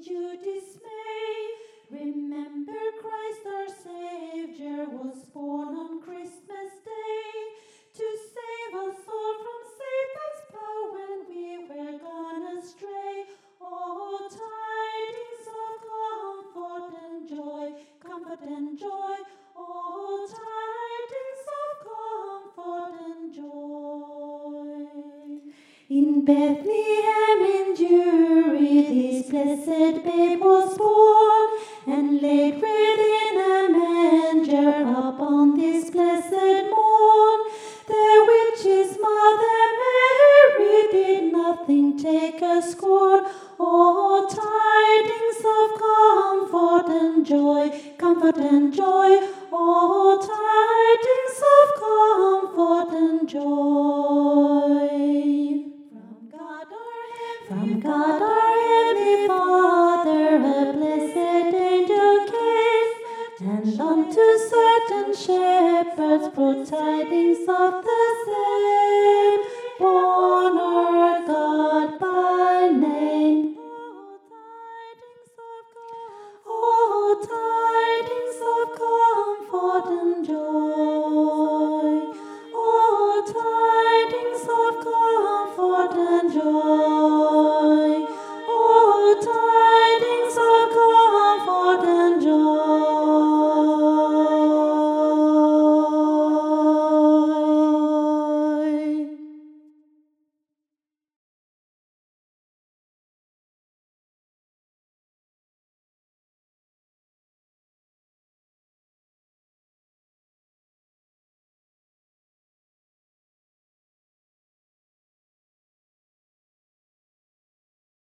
you dismay. Remember Christ our Savior was born on Christmas Day to save us all from Satan's power when we were gone astray. Oh, tidings of comfort and joy, comfort and joy. Oh, tidings of comfort and joy. In Bethlehem in Jewry this blessed babe was born, and laid within a manger upon this blessed morn. The witch's mother Mary did nothing take a scorn. Oh, tidings of comfort and joy, comfort and joy. Oh, tidings of comfort and joy. From God our Heavenly Father, a blessed angel came, and unto certain shepherds brought tidings of the